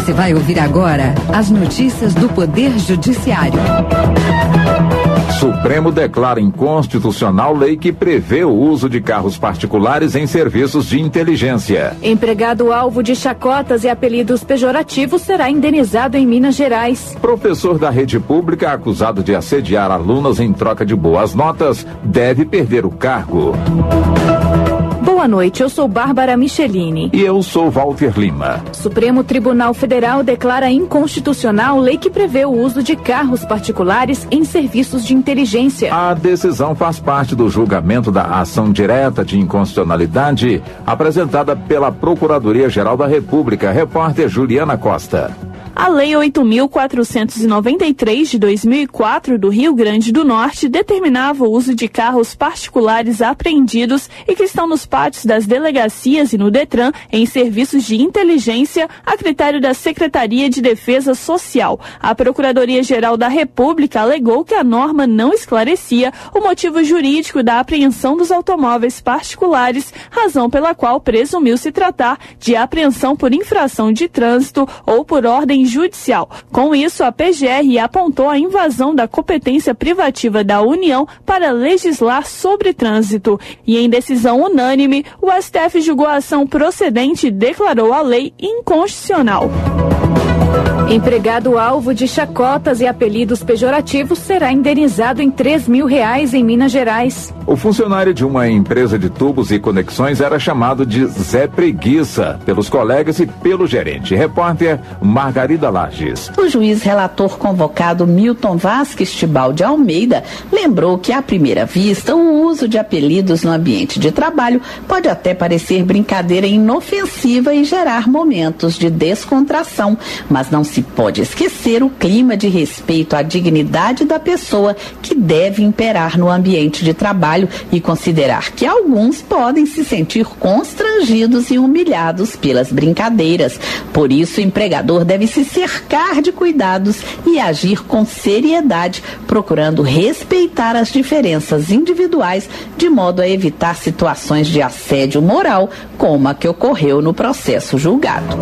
Você vai ouvir agora as notícias do Poder Judiciário. Supremo declara inconstitucional lei que prevê o uso de carros particulares em serviços de inteligência. Empregado alvo de chacotas e apelidos pejorativos será indenizado em Minas Gerais. Professor da rede pública acusado de assediar alunas em troca de boas notas deve perder o cargo. Boa noite, eu sou Bárbara Michelini. E eu sou Walter Lima. Supremo Tribunal Federal declara inconstitucional lei que prevê o uso de carros particulares em serviços de inteligência. A decisão faz parte do julgamento da ação direta de inconstitucionalidade apresentada pela Procuradoria-Geral da República. Repórter Juliana Costa. A Lei 8.493 de 2004 do Rio Grande do Norte determinava o uso de carros particulares apreendidos e que estão nos pátios das delegacias e no Detran em serviços de inteligência a critério da Secretaria de Defesa Social. A Procuradoria-Geral da República alegou que a norma não esclarecia o motivo jurídico da apreensão dos automóveis particulares, razão pela qual presumiu se tratar de apreensão por infração de trânsito ou por ordem judicial. Com isso, a PGR apontou a invasão da competência privativa da União para legislar sobre trânsito. E em decisão unânime, o STF julgou a ação procedente e declarou a lei inconstitucional. Empregado alvo de chacotas e apelidos pejorativos será indenizado em R$3.000 em Minas Gerais. O funcionário de uma empresa de tubos e conexões era chamado de Zé Preguiça pelos colegas e pelo gerente. Repórter Margarida Lages. O juiz relator convocado Milton Vasques Tibal de Almeida lembrou que, à primeira vista, o uso de apelidos no ambiente de trabalho pode até parecer brincadeira inofensiva e gerar momentos de descontração, mas não se pode esquecer o clima de respeito à dignidade da pessoa que deve imperar no ambiente de trabalho e considerar que alguns podem se sentir constrangidos e humilhados pelas brincadeiras. Por isso, o empregador deve se cercar de cuidados e agir com seriedade, procurando respeitar as diferenças individuais de modo a evitar situações de assédio moral, como a que ocorreu no processo julgado.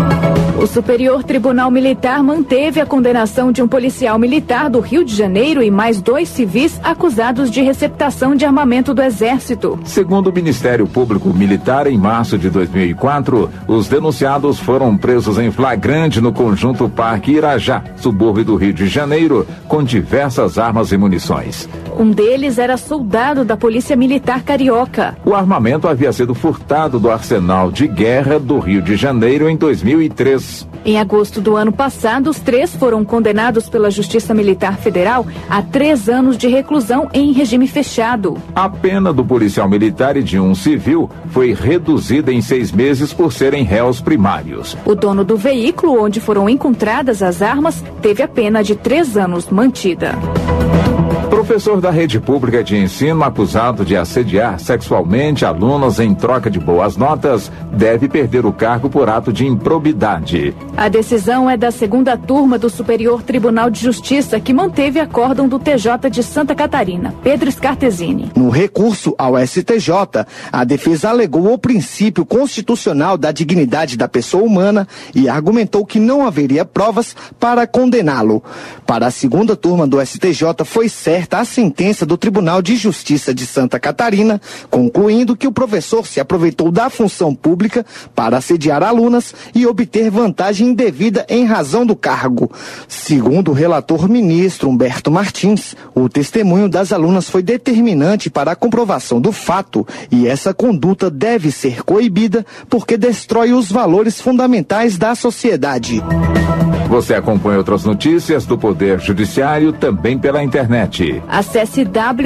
O Superior Tribunal Militar manteve a condenação de um policial militar do Rio de Janeiro e mais 2 civis acusados de receptação de armamento do Exército. Segundo o Ministério Público Militar, em março de 2004, os denunciados foram presos em flagrante no conjunto Parque Irajá, subúrbio do Rio de Janeiro, com diversas armas e munições. Um deles era soldado da Polícia Militar Carioca. O armamento havia sido furtado do Arsenal de Guerra do Rio de Janeiro em 2003. Em agosto do ano passado, os 3 foram condenados pela Justiça Militar Federal a 3 anos de reclusão em regime fechado. A pena do policial militar e de um civil foi reduzida em 6 meses por serem réus primários. O dono do veículo onde foram encontradas as armas teve a pena de 3 anos mantida. Professor da rede pública de ensino acusado de assediar sexualmente alunas em troca de boas notas deve perder o cargo por ato de improbidade. A decisão é da 2ª turma do Superior Tribunal de Justiça, que manteve acórdão do TJ de Santa Catarina, Pedro Scartesini. No recurso ao STJ, a defesa alegou o princípio constitucional da dignidade da pessoa humana e argumentou que não haveria provas para condená-lo. Para a 2ª turma do STJ, foi certa a sentença do Tribunal de Justiça de Santa Catarina, concluindo que o professor se aproveitou da função pública para assediar alunas e obter vantagem indevida em razão do cargo. Segundo o relator ministro Humberto Martins, o testemunho das alunas foi determinante para a comprovação do fato e essa conduta deve ser coibida porque destrói os valores fundamentais da sociedade. Você acompanha outras notícias do Poder Judiciário também pela internet. Acesse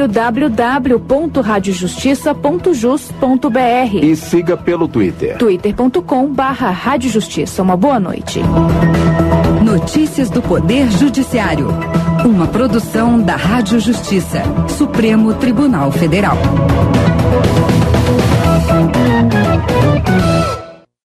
www.radiojustiça.jus.br e siga pelo Twitter. twitter.com/radiojustiça. Uma boa noite. Notícias do Poder Judiciário. Uma produção da Rádio Justiça, Supremo Tribunal Federal.